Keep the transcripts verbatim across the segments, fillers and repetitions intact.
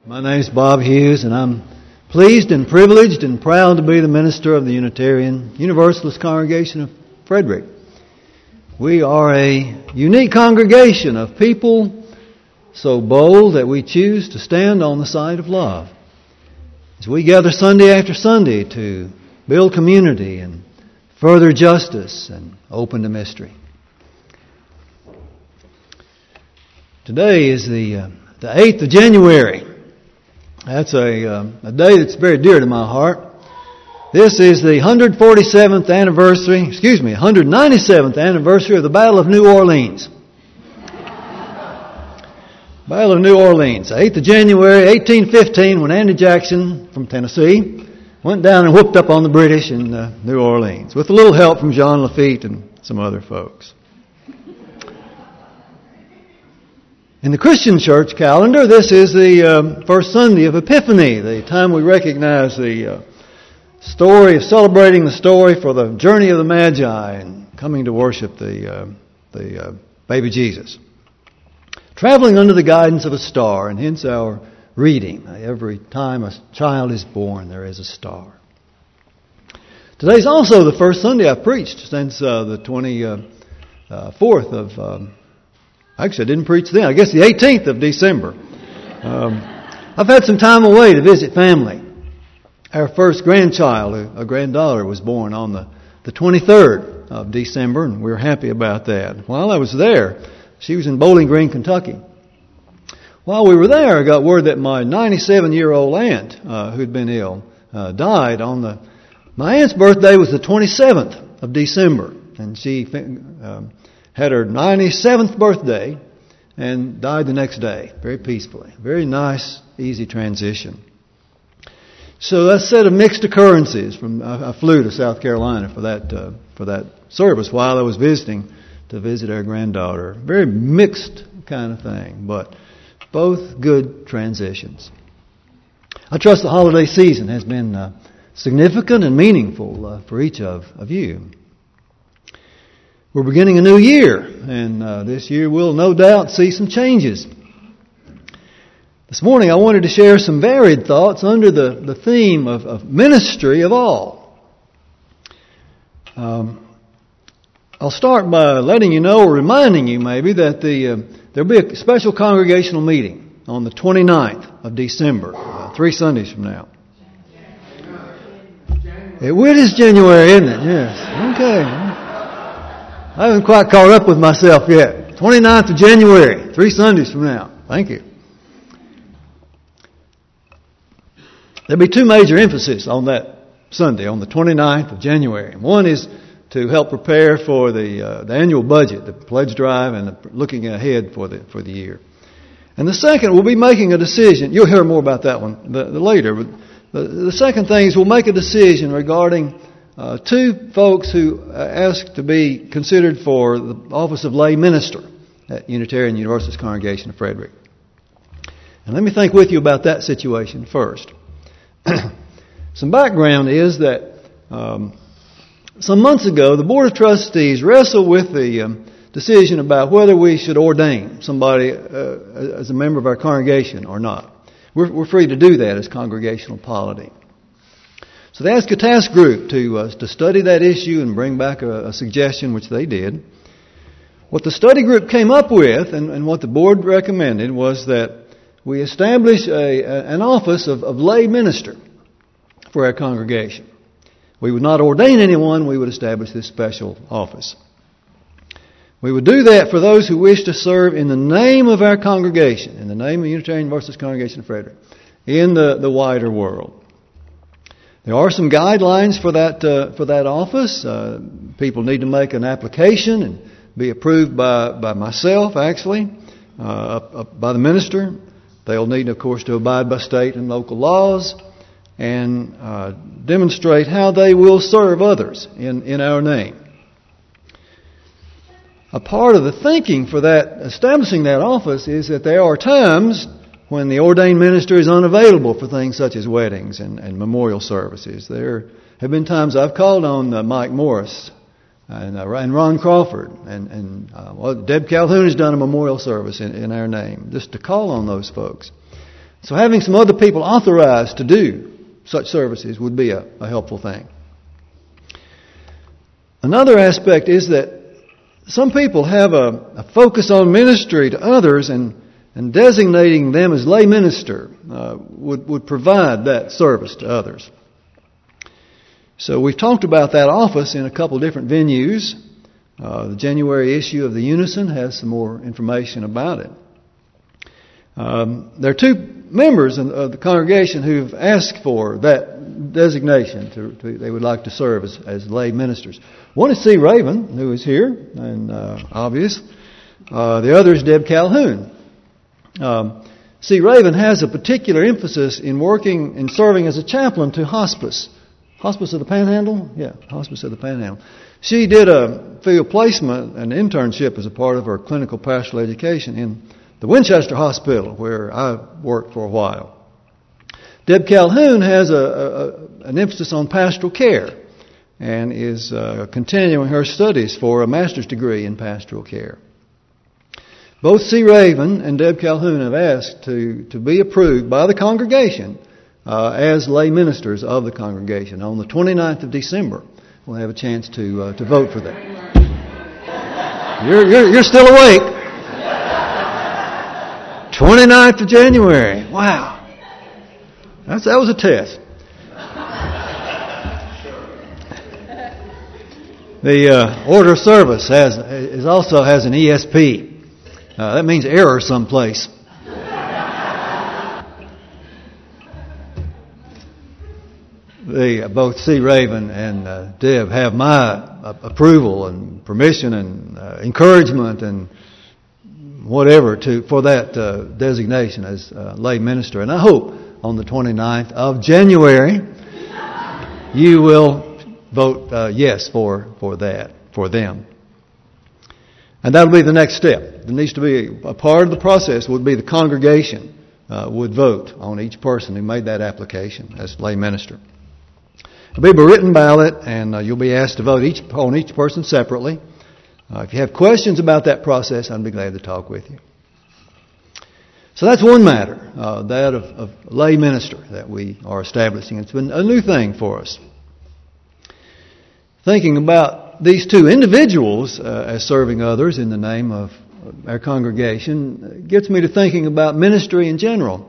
My name is Bob Hughes, and I'm pleased and privileged and proud to be the minister of the Unitarian Universalist Congregation of Frederick. We are a unique congregation of people so bold that we choose to stand on the side of love. As we gather Sunday after Sunday to build community and further justice and open to mystery. Today is the uh, the eighth of January. That's a, uh, a day that's very dear to my heart. This is the one hundred forty-seventh anniversary, excuse me, one hundred ninety-seventh anniversary of the Battle of New Orleans. Battle of New Orleans, eighth of January, eighteen fifteen, when Andy Jackson from Tennessee went down and whooped up on the British in uh, New Orleans with a little help from John Lafitte and some other folks. In the Christian church calendar, this is the uh, first Sunday of Epiphany, the time we recognize the uh, story of celebrating the story for the journey of the Magi and coming to worship the uh, the uh, baby Jesus. Traveling under the guidance of a star, and hence our reading. Every time a child is born, there is a star. Today's also the first Sunday I've preached since uh, the twenty-fourth of um, Actually, I didn't preach then. I guess the eighteenth of December. Um, I've had some time away to visit family. Our first grandchild, a, a granddaughter, was born on the, the twenty-third of December, and we were happy about that. While I was there, she was in Bowling Green, Kentucky. While we were there, I got word that my ninety-seven-year-old aunt, uh, who'd been ill, uh, died on the... My aunt's birthday was the twenty-seventh of December, and she... Um, had her ninety-seventh birthday and died the next day, very peacefully. Very nice, easy transition. So that's a set of mixed occurrences. From I, I flew to South Carolina for that uh, for that service while I was visiting to visit our granddaughter. Very mixed kind of thing, but both good transitions. I trust the holiday season has been uh, significant and meaningful uh, for each of, of you. We're beginning a new year, and uh, this year we'll no doubt see some changes. This morning I wanted to share some varied thoughts under the, the theme of, of ministry of all. Um, I'll start by letting you know, or reminding you maybe, that the uh, there'll be a special congregational meeting on the twenty-ninth of December, uh, three Sundays from now. It, it is January, isn't it? Yes. Okay. I haven't quite caught up with myself yet. twenty-ninth of January, three Sundays from now. Thank you. There'll be two major emphases on that Sunday, on the twenty-ninth of January. One is to help prepare for the, uh, the annual budget, the pledge drive, and the, looking ahead for the for the year. And the second, we'll be making a decision. You'll hear more about that one the, the later. But the, the second thing is we'll make a decision regarding Uh, two folks who uh, asked to be considered for the office of lay minister at Unitarian Universalist Congregation of Frederick. And let me think with you about that situation first. Some background is that um, some months ago, the Board of Trustees wrestled with the um, decision about whether we should ordain somebody uh, as a member of our congregation or not. We're, we're free to do that as congregational polity. So they asked a task group to uh, to study that issue and bring back a, a suggestion, which they did. What the study group came up with, and, and what the board recommended, was that we establish a, a, an office of, of lay minister for our congregation. We would not ordain anyone, we would establish this special office. We would do that for those who wish to serve in the name of our congregation, in the name of Unitarian Universalist Congregation of Frederick, in the, the wider world. There are some guidelines for that uh, for that office. Uh, people need to make an application and be approved by, by myself, actually, uh, up, up by the minister. They'll need, of course, to abide by state and local laws and uh, demonstrate how they will serve others in, in our name. A part of the thinking for that, establishing that office, is that there are times when the ordained minister is unavailable for things such as weddings and, and memorial services. There have been times I've called on uh, Mike Morris and, uh, and Ron Crawford, and, and uh, well, Deb Calhoun has done a memorial service in, in our name, just to call on those folks. So having some other people authorized to do such services would be a, a helpful thing. Another aspect is that some people have a, a focus on ministry to others, and, and designating them as lay minister uh, would, would provide that service to others. So we've talked about that office in a couple different venues. Uh, the January issue of the Unison has some more information about it. Um, there are two members of the congregation who've asked for that designation. To, to, they would like to serve as, as lay ministers. One is C. Raven, who is here, and uh, obvious. Uh, the other is Deb Calhoun. Um, C. Raven has a particular emphasis in working and serving as a chaplain to hospice. Hospice of the Panhandle? Yeah, Hospice of the Panhandle. She did a field placement, an internship as a part of her clinical pastoral education in the Winchester Hospital, where I worked for a while. Deb Calhoun has a, a, an emphasis on pastoral care and is uh, continuing her studies for a master's degree in pastoral care. Both C. Raven and Deb Calhoun have asked to, to be approved by the congregation uh, as lay ministers of the congregation. On the twenty-ninth of December, we'll have a chance to uh, to vote for that. You're, you're, you're still awake. twenty-ninth of January. Wow. That's, that was a test. The uh, order of service has is also has an E S P. Uh, that means error someplace. The, uh, both C. Raven and uh, Deb have my uh, approval and permission and uh, encouragement and whatever to for that uh, designation as uh, lay minister. And I hope on the twenty-ninth of January you will vote uh, yes for, for that, for them. And that'll be the next step. There needs to be a, a part of the process would be the congregation uh, would vote on each person who made that application as lay minister. It'll be a written ballot, and uh, you'll be asked to vote each on each person separately. Uh, if you have questions about that process, I'd be glad to talk with you. So that's one matter, uh, that of, of lay minister that we are establishing. It's been a new thing for us. Thinking about these two individuals uh, as serving others in the name of our congregation gets me to thinking about ministry in general.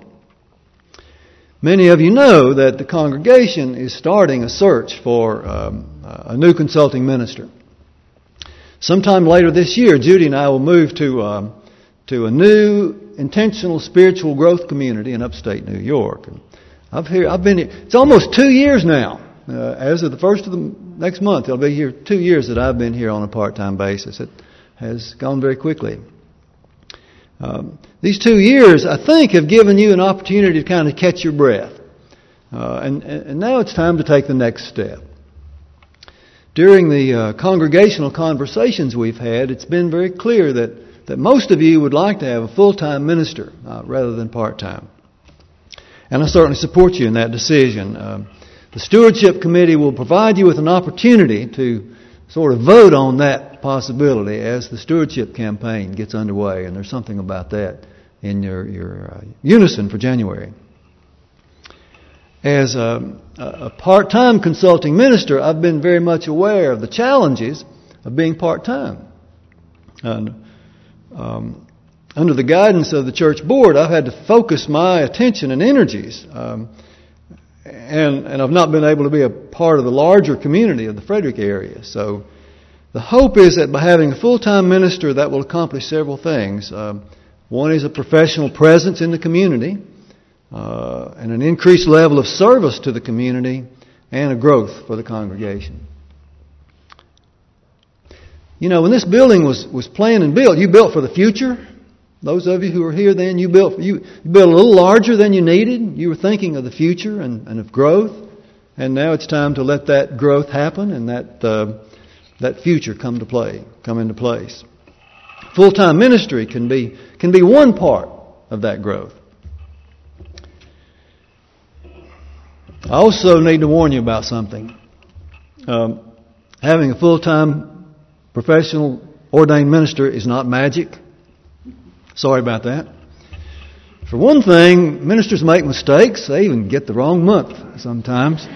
Many of you know that the congregation is starting a search for um, a new consulting minister. Sometime later this year, Judy and I will move to um, to a new intentional spiritual growth community in upstate New York. And I've here, I've been here. It's almost two years now. Uh, as of the first of the next month, it'll be here two years that I've been here on a part-time basis. It has gone very quickly. Um, these two years, I think, have given you an opportunity to kind of catch your breath. Uh, and, and now it's time to take the next step. During the uh, congregational conversations we've had, it's been very clear that, that most of you would like to have a full-time minister uh, rather than part-time. And I certainly support you in that decision. Uh, the Stewardship Committee will provide you with an opportunity to sort of vote on that possibility as the stewardship campaign gets underway, and there's something about that in your, your uh, unison for January. As a, a part-time consulting minister, I've been very much aware of the challenges of being part-time. And um, under the guidance of the church board, I've had to focus my attention and energies, um, and, and I've not been able to be a part of the larger community of the Frederick area. So the hope is that by having a full-time minister, that will accomplish several things. Um, one is a professional presence in the community, uh, and an increased level of service to the community, and a growth for the congregation. You know, when this building was, was planned and built, you built for the future. Those of you who were here then, you built you, you built a little larger than you needed. You were thinking of the future and, and of growth. And now it's time to let that growth happen and that uh, that future come to play, come into place. Full-time ministry can be can be one part of that growth. I also need to warn you about something. Um, having a full-time professional ordained minister is not magic. Sorry about that. For one thing, ministers make mistakes. They even get the wrong month sometimes.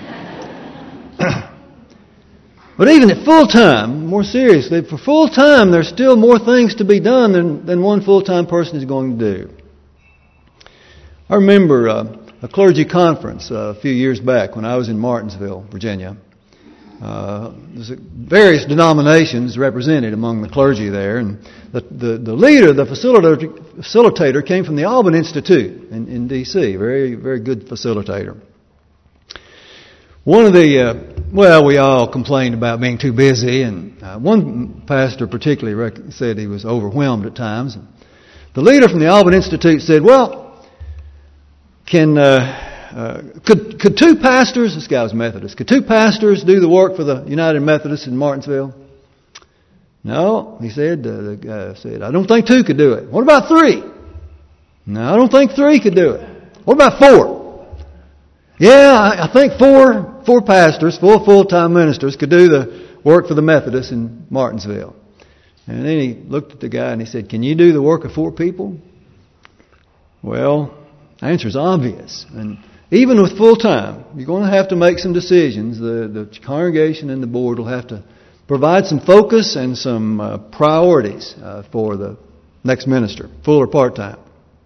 But even at full time, more seriously, for full time, there's still more things to be done than, than one full-time person is going to do. I remember uh, a clergy conference uh, a few years back when I was in Martinsville, Virginia. Uh, there's various denominations represented among the clergy there, and the, the, the leader, the facilitator, facilitator came from the Alban Institute in, in D C Very, very good facilitator. One of the, uh, well, we all complained about being too busy, and uh, one pastor particularly rec- said he was overwhelmed at times. The leader from the Alban Institute said, well, can, uh, uh, could, could two pastors, this guy was Methodist, could two pastors do the work for the United Methodists in Martinsville? No, he said, uh, the guy said, I don't think two could do it. What about three? No, I don't think three could do it. What about four? Yeah, I, I think four, four pastors, four full-time ministers could do the work for the Methodists in Martinsville. And then he looked at the guy and he said, can you do the work of four people? Well, the answer is obvious. And even with full-time, you're going to have to make some decisions. The, the congregation and the board will have to provide some focus and some uh, priorities uh, for the next minister, full or part-time.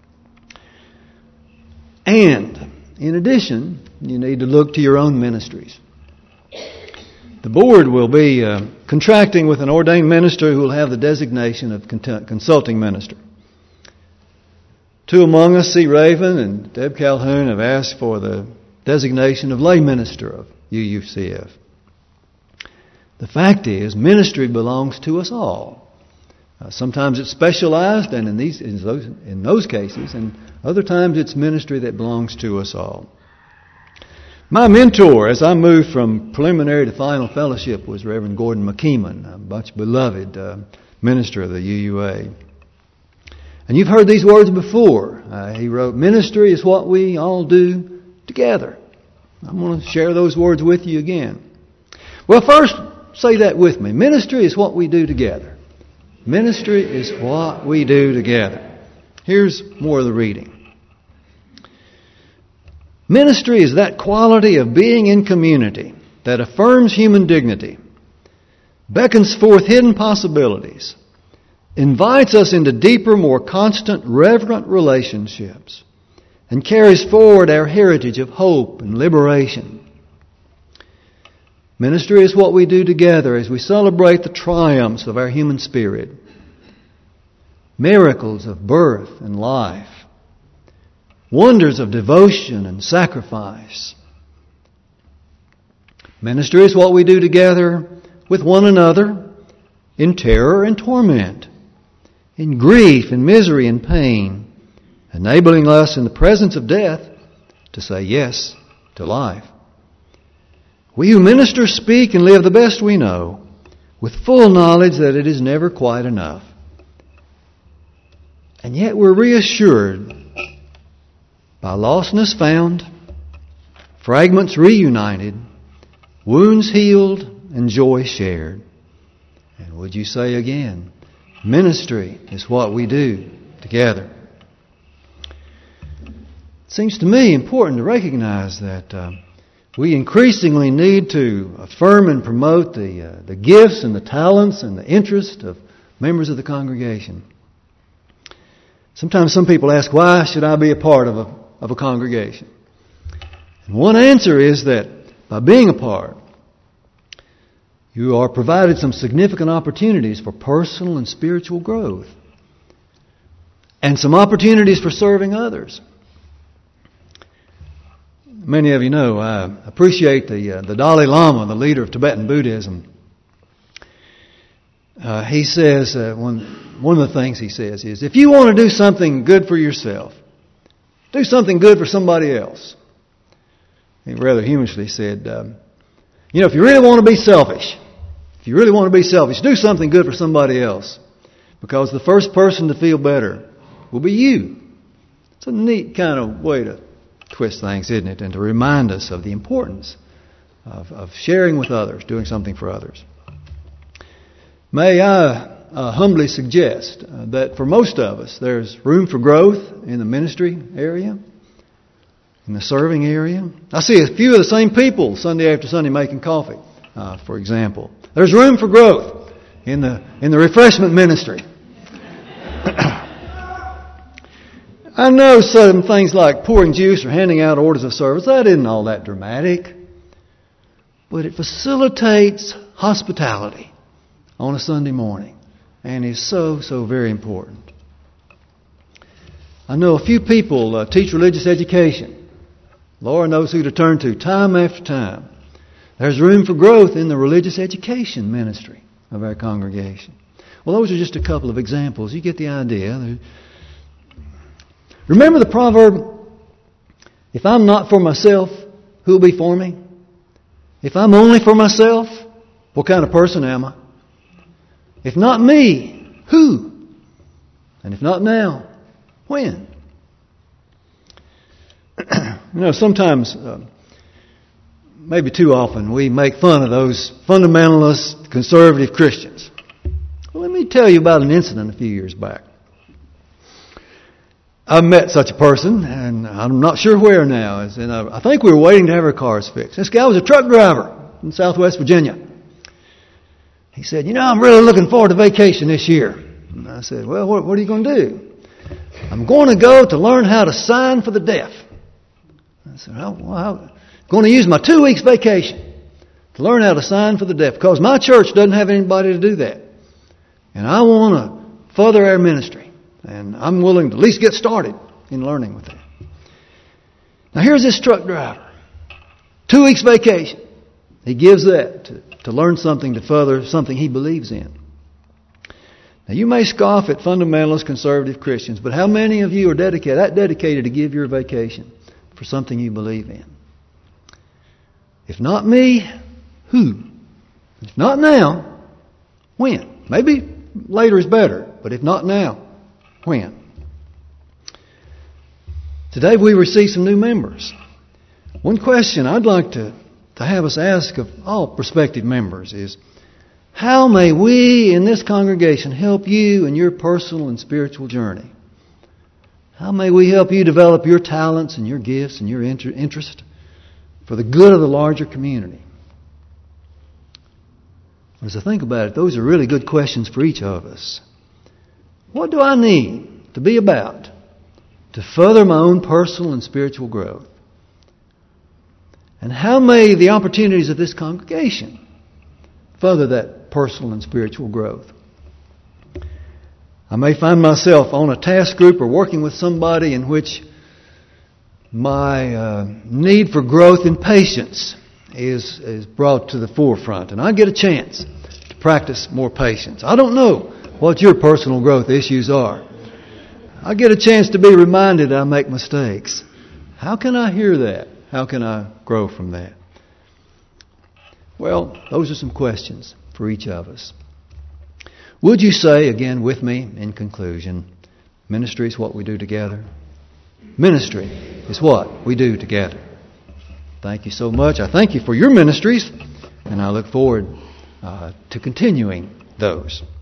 And in addition, you need to look to your own ministries. The board will be uh, contracting with an ordained minister who will have the designation of consulting minister. Two among us, C. Raven and Deb Calhoun, have asked for the designation of lay minister of U U C F. The fact is, ministry belongs to us all. Uh, sometimes it's specialized, and in these in those, in those cases, and other times it's ministry that belongs to us all. My mentor, as I moved from preliminary to final fellowship, was Reverend Gordon McKeeman, a much beloved uh, minister of the U U A. And you've heard these words before. Uh, he wrote, ministry is what we all do together. I'm going to share those words with you again. Well, first, say that with me. Ministry is what we do together. Ministry is what we do together. Here's more of the reading. Ministry is that quality of being in community that affirms human dignity, beckons forth hidden possibilities, invites us into deeper, more constant, reverent relationships, and carries forward our heritage of hope and liberation. Ministry is what we do together as we celebrate the triumphs of our human spirit, miracles of birth and life, wonders of devotion and sacrifice. Ministry is what we do together with one another in terror and torment, in grief and misery and pain, enabling us in the presence of death to say yes to life. We who minister speak and live the best we know, with full knowledge that it is never quite enough. And yet we're reassured by lostness found, fragments reunited, wounds healed, and joy shared. And would you say again, ministry is what we do together. It seems to me important to recognize that uh, we increasingly need to affirm and promote the uh, the gifts and the talents and the interest of members of the congregation. Sometimes some people ask, why should I be a part of a of a congregation? And one answer is that by being a part, you are provided some significant opportunities for personal and spiritual growth, and some opportunities for serving others. Many of you know I appreciate the uh, the Dalai Lama, the leader of Tibetan Buddhism. Uh, he says uh, one one of the things he says is, if you want to do something good for yourself, do something good for somebody else. He rather humorously said, um, you know, if you really want to be selfish, if you really want to be selfish, do something good for somebody else, because the first person to feel better will be you. It's a neat kind of way to twist things, isn't it? And to remind us of the importance of, of sharing with others, doing something for others. May I uh, humbly suggest uh, that for most of us, there's room for growth in the ministry area, in the serving area. I see a few of the same people Sunday after Sunday making coffee, uh, for example. There's room for growth in the in the refreshment ministry. I know some things like pouring juice or handing out orders of service, that isn't all that dramatic. But it facilitates hospitality on a Sunday morning and is so, so very important. I know a few people uh, teach religious education. Laura knows who to turn to time after time. There's room for growth in the religious education ministry of our congregation. Well, those are just a couple of examples. You get the idea. Remember the proverb, if I'm not for myself, who'll be for me? If I'm only for myself, what kind of person am I? If not me, who? And if not now, when? You know, sometimes, uh, maybe too often, we make fun of those fundamentalist, conservative Christians. Well, let me tell you about an incident a few years back. I met such a person, and I'm not sure where now. And I think we were waiting to have our cars fixed. This guy was a truck driver in Southwest Virginia. He said, you know, I'm really looking forward to vacation this year. And I said, well, what, what are you going to do? I'm going to go to learn how to sign for the deaf. I said, well, I'm going to use my two weeks vacation to learn how to sign for the deaf because my church doesn't have anybody to do that. And I want to further our ministry. And I'm willing to at least get started in learning with that. Now here's this truck driver. Two weeks vacation. He gives that to, to learn something to further something he believes in. Now you may scoff at fundamentalist conservative Christians, but how many of you are dedicated, that dedicated to give your vacation for something you believe in? If not me, who? If not now, when? Maybe later is better, but if not now, when? Today we receive some new members. One question I'd like to, to have us ask of all prospective members is, how may we in this congregation help you in your personal and spiritual journey? How may we help you develop your talents and your gifts and your inter- interest for the good of the larger community? As I think about it, those are really good questions for each of us. What do I need to be about to further my own personal and spiritual growth? And how may the opportunities of this congregation further that personal and spiritual growth? I may find myself on a task group or working with somebody in which my uh, need for growth in patience is, is brought to the forefront. And I get a chance to practice more patience. I don't know what your personal growth issues are. I get a chance to be reminded I make mistakes. How can I hear that? How can I grow from that? Well, those are some questions for each of us. Would you say, again with me in conclusion, ministry is what we do together? Ministry is what we do together. Thank you so much. I thank you for your ministries, and I look forward uh, to continuing those.